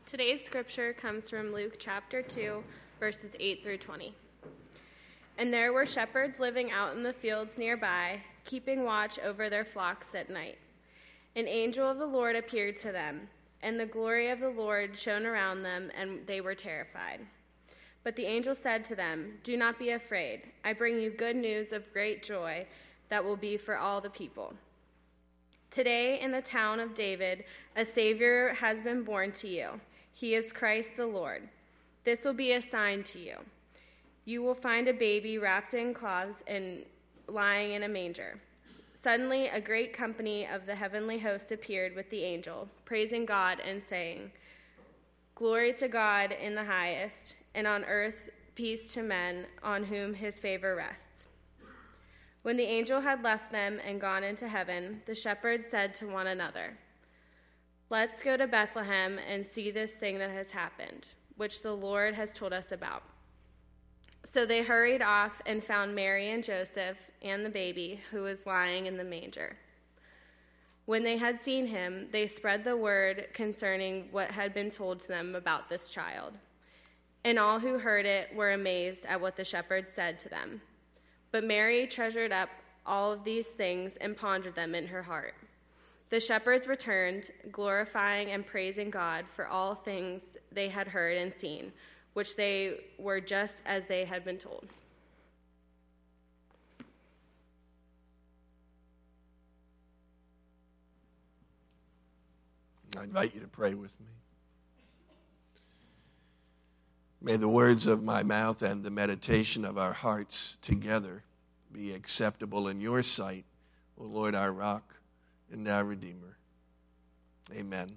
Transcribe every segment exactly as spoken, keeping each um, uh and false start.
Today's scripture comes from Luke chapter two, verses eight through twenty. And there were shepherds living out in the fields nearby, keeping watch over their flocks at night. An angel of the Lord appeared to them, and the glory of the Lord shone around them, and they were terrified. But the angel said to them, "Do not be afraid. I bring you good news of great joy that will be for all the people. Today in the town of David, a Savior has been born to you. He is Christ the Lord. This will be a sign to you. You will find a baby wrapped in cloths and lying in a manger." Suddenly, a great company of the heavenly host appeared with the angel, praising God and saying, "Glory to God in the highest, and on earth peace to men on whom his favor rests." When the angel had left them and gone into heaven, the shepherds said to one another, "Let's go to Bethlehem and see this thing that has happened, which the Lord has told us about." So they hurried off and found Mary and Joseph and the baby who was lying in the manger. When they had seen him, they spread the word concerning what had been told to them about this child. And all who heard it were amazed at what the shepherds said to them. But Mary treasured up all of these things and pondered them in her heart. The shepherds returned, glorifying and praising God for all things they had heard and seen, which they were just as they had been told. I invite you to pray with me. May the words of my mouth and the meditation of our hearts together be acceptable in your sight, O Lord, our rock and our Redeemer. Amen.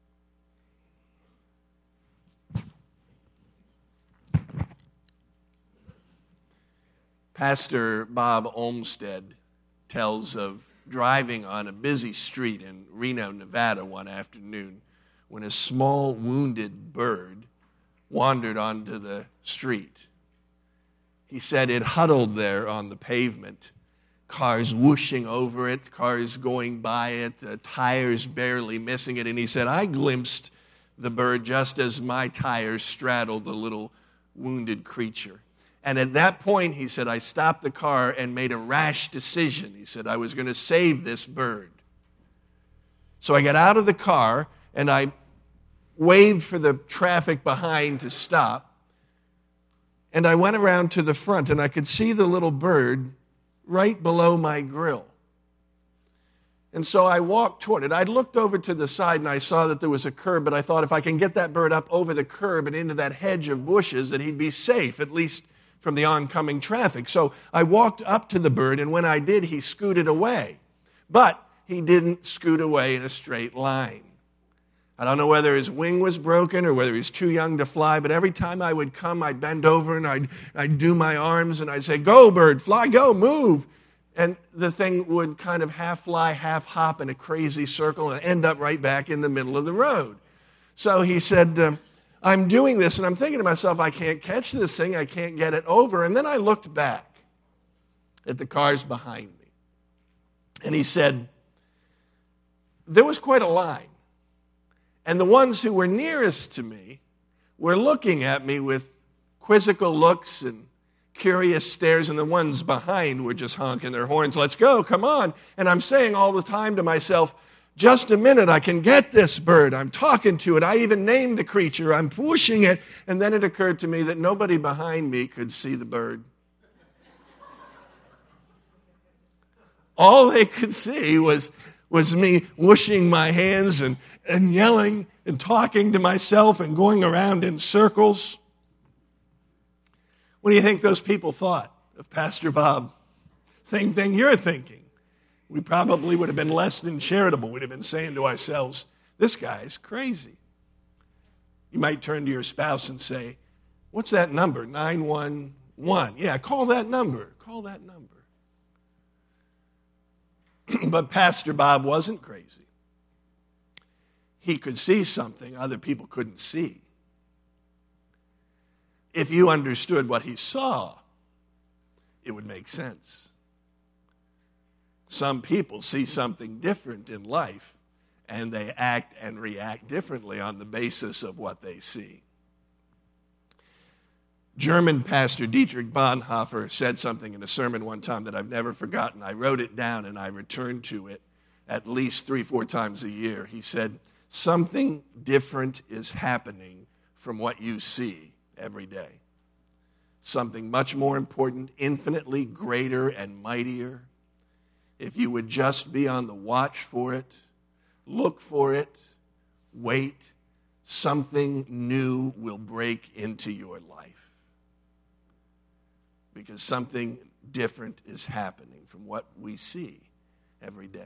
Pastor Bob Olmsted tells of driving on a busy street in Reno, Nevada one afternoon when a small wounded bird wandered onto the street. He said it huddled there on the pavement, cars whooshing over it, cars going by it, uh, tires barely missing it. And he said, I glimpsed the bird just as my tires straddled the little wounded creature. And at that point, he said, I stopped the car and made a rash decision. He said, I was going to save this bird. So I got out of the car and I waved for the traffic behind to stop. And I went around to the front and I could see the little bird right below my grill. And so I walked toward it. I looked over to the side and I saw that there was a curb, but I thought if I can get that bird up over the curb and into that hedge of bushes, that he'd be safe, at least from the oncoming traffic. So I walked up to the bird, and when I did, he scooted away. But he didn't scoot away in a straight line. I don't know whether his wing was broken or whether he's too young to fly, but every time I would come, I'd bend over and I'd, I'd do my arms and I'd say, go, bird, fly, go, move. And the thing would kind of half fly, half hop in a crazy circle and end up right back in the middle of the road. So he said, uh, I'm doing this, and I'm thinking to myself, I can't catch this thing, I can't get it over. And then I looked back at the cars behind me. And he said, there was quite a line. And the ones who were nearest to me were looking at me with quizzical looks and curious stares, and the ones behind were just honking their horns, let's go, come on. And I'm saying all the time to myself, just a minute, I can get this bird. I'm talking to it. I even named the creature. I'm pushing it. And then it occurred to me that nobody behind me could see the bird. All they could see was was me whooshing my hands and, and yelling and talking to myself and going around in circles. What do you think those people thought of Pastor Bob? Same thing you're thinking. We probably would have been less than charitable. We'd have been saying to ourselves, this guy's crazy. You might turn to your spouse and say, what's that number? nine one one. Yeah, call that number. Call that number. But Pastor Bob wasn't crazy. He could see something other people couldn't see. If you understood what he saw, it would make sense. Some people see something different in life, and they act and react differently on the basis of what they see. German pastor Dietrich Bonhoeffer said something in a sermon one time that I've never forgotten. I wrote it down and I returned to it at least three, four times a year. He said, something different is happening from what you see every day. Something much more important, infinitely greater and mightier. If you would just be on the watch for it, look for it, wait, something new will break into your life. Because something different is happening from what we see every day.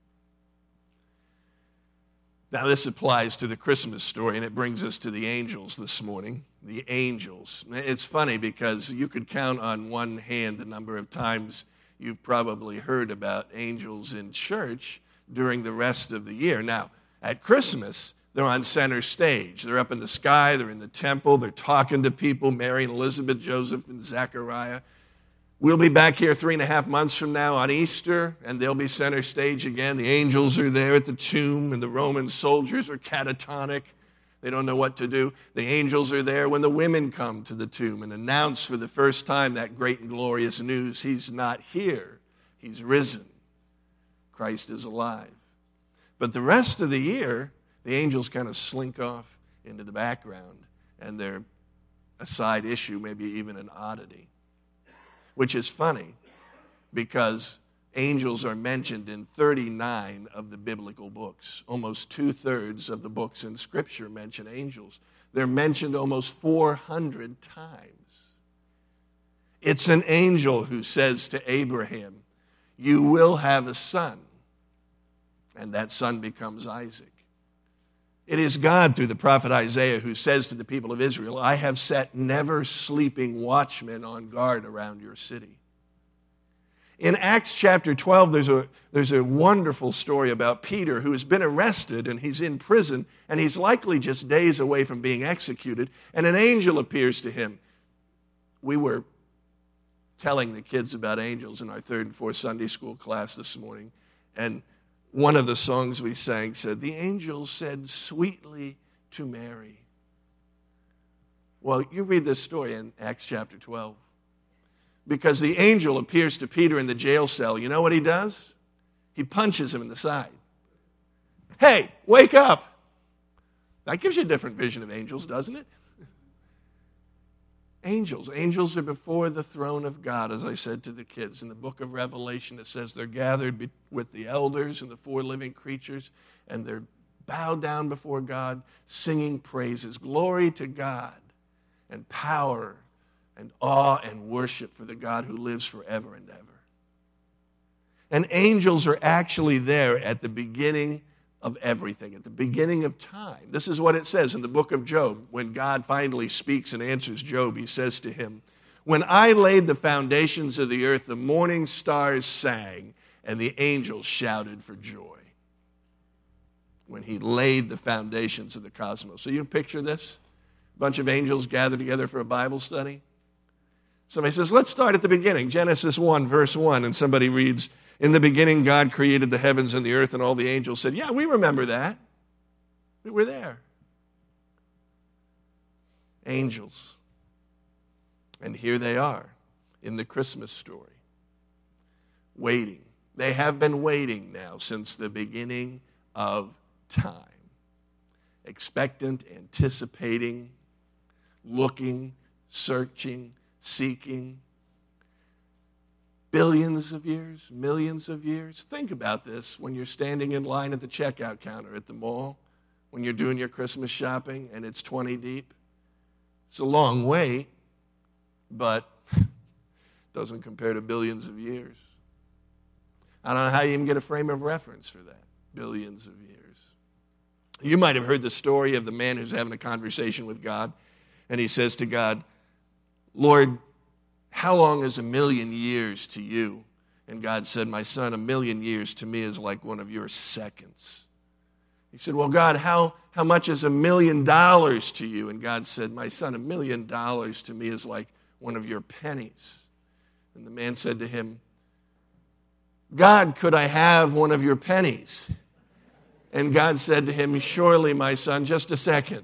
Now, this applies to the Christmas story, and it brings us to the angels this morning. The angels. It's funny because you could count on one hand the number of times you've probably heard about angels in church during the rest of the year. Now, at Christmas, they're on center stage. They're up in the sky. They're in the temple. They're talking to people, Mary and Elizabeth, Joseph and Zechariah. We'll be back here three and a half months from now on Easter, and they'll be center stage again. The angels are there at the tomb, and the Roman soldiers are catatonic. They don't know what to do. The angels are there when the women come to the tomb and announce for the first time that great and glorious news. He's not here. He's risen. Christ is alive. But the rest of the year, the angels kind of slink off into the background, and they're a side issue, maybe even an oddity. Which is funny, because angels are mentioned in thirty-nine of the biblical books. Almost two-thirds of the books in Scripture mention angels. They're mentioned almost four hundred times. It's an angel who says to Abraham, you will have a son, and that son becomes Isaac. It is God through the prophet Isaiah who says to the people of Israel, I have set never sleeping watchmen on guard around your city. In Acts chapter twelve, there's a, there's a wonderful story about Peter who has been arrested and he's in prison and he's likely just days away from being executed, and an angel appears to him. We were telling the kids about angels in our third and fourth Sunday school class this morning, and one of the songs we sang said, the angel said sweetly to Mary. Well, you read this story in Acts chapter twelve. Because the angel appears to Peter in the jail cell. You know what he does? He punches him in the side. Hey, wake up. That gives you a different vision of angels, doesn't it? Angels. Angels are before the throne of God, as I said to the kids. In the book of Revelation, it says they're gathered with the elders and the four living creatures, and they're bowed down before God, singing praises. Glory to God, and power and awe and worship for the God who lives forever and ever. And angels are actually there at the beginning of everything, at the beginning of time. This is what it says in the book of Job. When God finally speaks and answers Job, he says to him, when I laid the foundations of the earth, the morning stars sang, and the angels shouted for joy. When he laid the foundations of the cosmos. So you picture this? A bunch of angels gathered together for a Bible study. Somebody says, let's start at the beginning. Genesis one, verse one, and somebody reads, in the beginning, God created the heavens and the earth, and all the angels said, yeah, we remember that. We were there. Angels. And here they are in the Christmas story, waiting. They have been waiting now since the beginning of time, expectant, anticipating, looking, searching, seeking. Billions of years, millions of years. Think about this when you're standing in line at the checkout counter at the mall, when you're doing your Christmas shopping and it's twenty deep. It's a long wait, but doesn't compare to billions of years. I don't know how you even get a frame of reference for that. Billions of years. You might have heard the story of the man who's having a conversation with God, and he says to God, Lord, how long is a million years to you? And God said, my son, a million years to me is like one of your seconds. He said, well, God, how, how much is a million dollars to you? And God said, my son, a million dollars to me is like one of your pennies. And the man said to him, God, could I have one of your pennies? And God said to him, surely, my son, just a second.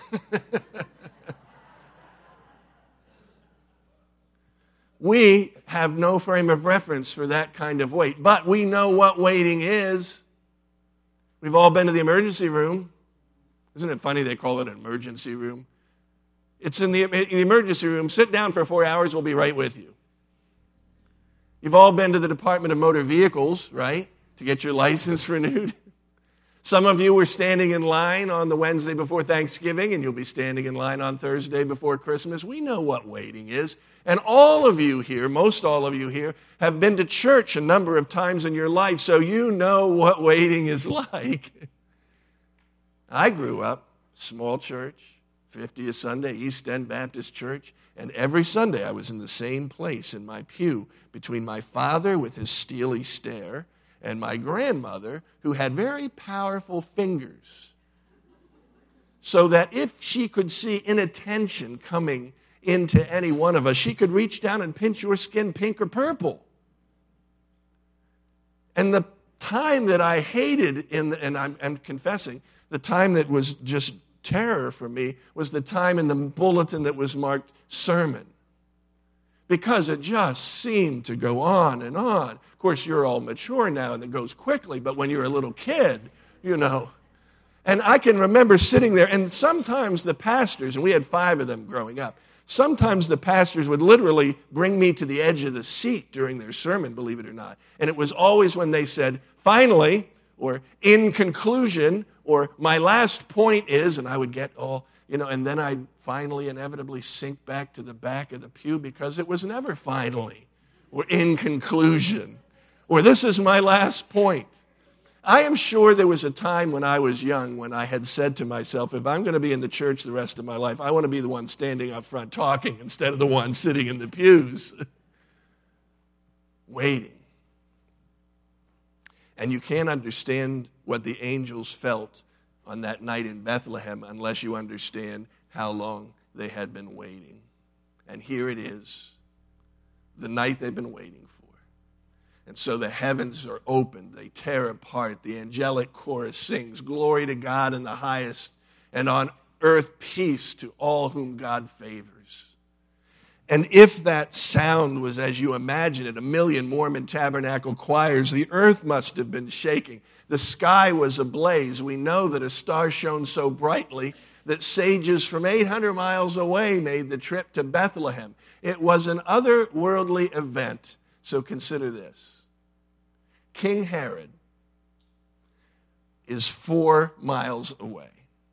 We have no frame of reference for that kind of wait, but we know what waiting is. We've all been to the emergency room. Isn't it funny they call it an emergency room? It's in the, in the emergency room. Sit down for four hours, we'll be right with you. You've all been to the Department of Motor Vehicles, right, to get your license renewed. Some of you were standing in line on the Wednesday before Thanksgiving, and you'll be standing in line on Thursday before Christmas. We know what waiting is. And all of you here, most all of you here, have been to church a number of times in your life, so you know what waiting is like. I grew up, small church, fiftieth Sunday, East End Baptist Church, and every Sunday I was in the same place in my pew between my father with his steely stare and my grandmother, who had very powerful fingers, so that if she could see inattention coming into any one of us, she could reach down and pinch your skin pink or purple. And the time that I hated, in the, and I'm, I'm confessing, the time that was just terror for me was the time in the bulletin that was marked sermon. Because it just seemed to go on and on. Of course, you're all mature now and it goes quickly, but when you're a little kid, you know. And I can remember sitting there, and sometimes the pastors, and we had five of them growing up, sometimes the pastors would literally bring me to the edge of the seat during their sermon, believe it or not. And it was always when they said, finally, or in conclusion, or my last point is, and I would get all, you know, and then I'd finally inevitably sink back to the back of the pew because it was never finally, or in conclusion, or this is my last point. I am sure there was a time when I was young when I had said to myself, if I'm going to be in the church the rest of my life, I want to be the one standing up front talking instead of the one sitting in the pews, waiting. And you can't understand what the angels felt on that night in Bethlehem unless you understand how long they had been waiting. And here it is, the night they've been waiting for. And so the heavens are opened, they tear apart, the angelic chorus sings, glory to God in the highest, and on earth peace to all whom God favors. And if that sound was as you imagine it, a million Mormon tabernacle choirs, the earth must have been shaking. The sky was ablaze. We know that a star shone so brightly that sages from eight hundred miles away made the trip to Bethlehem. It was an otherworldly event. So consider this. King Herod is four miles away.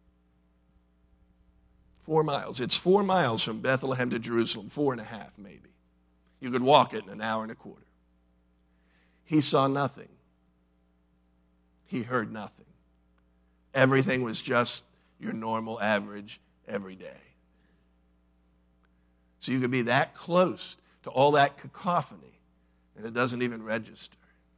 Four miles. It's four miles from Bethlehem to Jerusalem, four and a half maybe. You could walk it in an hour and a quarter. He saw nothing. He heard nothing. Everything was just your normal, average, every day. So you could be that close to all that cacophony, and it doesn't even register.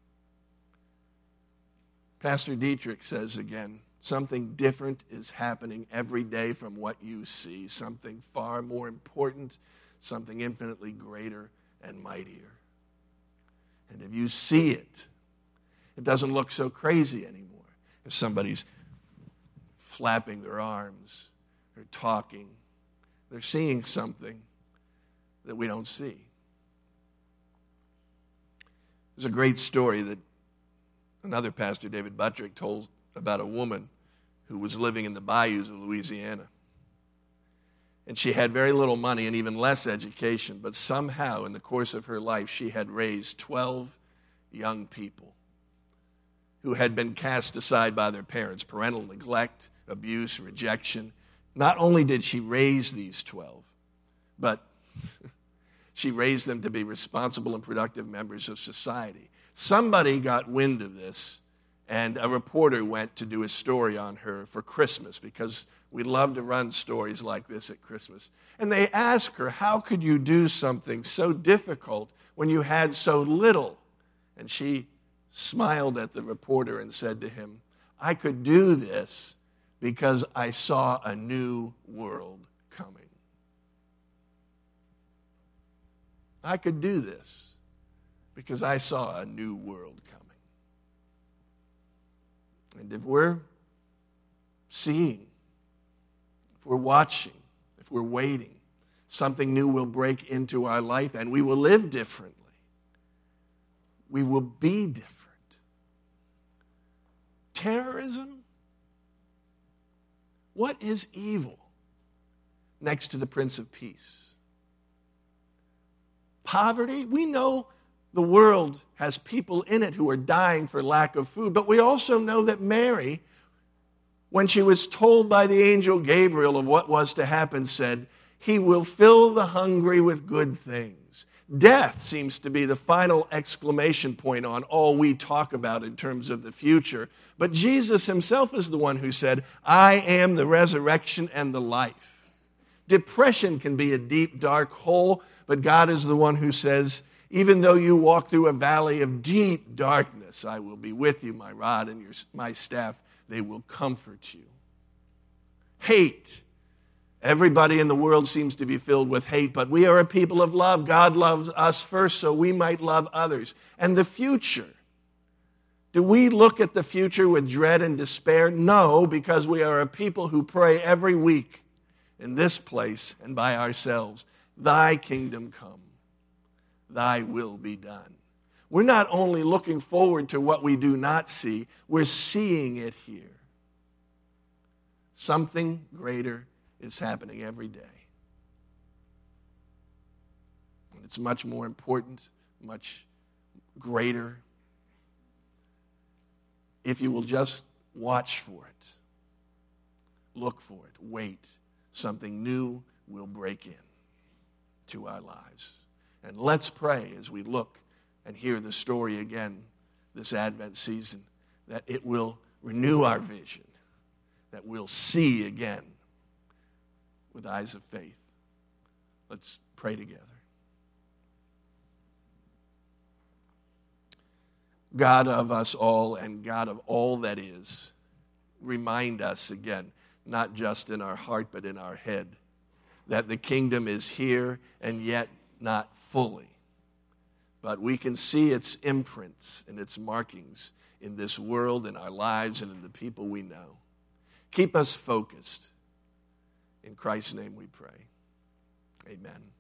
Pastor Dietrich says again, something different is happening every day from what you see, something far more important, something infinitely greater and mightier. And if you see it, it doesn't look so crazy anymore. If somebody's flapping their arms, or talking, they're seeing something that we don't see. There's a great story that another pastor, David Buttrick, told about a woman who was living in the bayous of Louisiana. And she had very little money and even less education, but somehow in the course of her life, she had raised twelve young people who had been cast aside by their parents, parental neglect, abuse, rejection. Not only did she raise these twelve, but she raised them to be responsible and productive members of society. Somebody got wind of this, and a reporter went to do a story on her for Christmas, because we love to run stories like this at Christmas. And they asked her, how could you do something so difficult when you had so little? And she smiled at the reporter and said to him, I could do this because I saw a new world coming. I could do this because I saw a new world coming. And if we're seeing, if we're watching, if we're waiting, something new will break into our life and we will live differently. We will be different. Terrorism? What is evil next to the Prince of Peace? Poverty? We know the world has people in it who are dying for lack of food, but we also know that Mary, when she was told by the angel Gabriel of what was to happen, said, "He will fill the hungry with good things." Death seems to be the final exclamation point on all we talk about in terms of the future. But Jesus himself is the one who said, "I am the resurrection and the life." Depression can be a deep, dark hole, but God is the one who says, "Even though you walk through a valley of deep darkness, I will be with you. My rod and your, my staff, they will comfort you." Hate. Everybody in the world seems to be filled with hate, but we are a people of love. God loves us first so we might love others. And the future. Do we look at the future with dread and despair? No, because we are a people who pray every week in this place and by ourselves, "Thy kingdom come, thy will be done." We're not only looking forward to what we do not see, we're seeing it here. Something greater is happening every day. And it's much more important, much greater, if you will just watch for it, look for it, wait. Something new will break in to our lives. And let's pray as we look and hear the story again this Advent season, that it will renew our vision, that we'll see again with eyes of faith. Let's pray together. God of us all and God of all that is, remind us again, not just in our heart but in our head, that the kingdom is here and yet not fully. But we can see its imprints and its markings in this world, in our lives, and in the people we know. Keep us focused. In Christ's name we pray. Amen.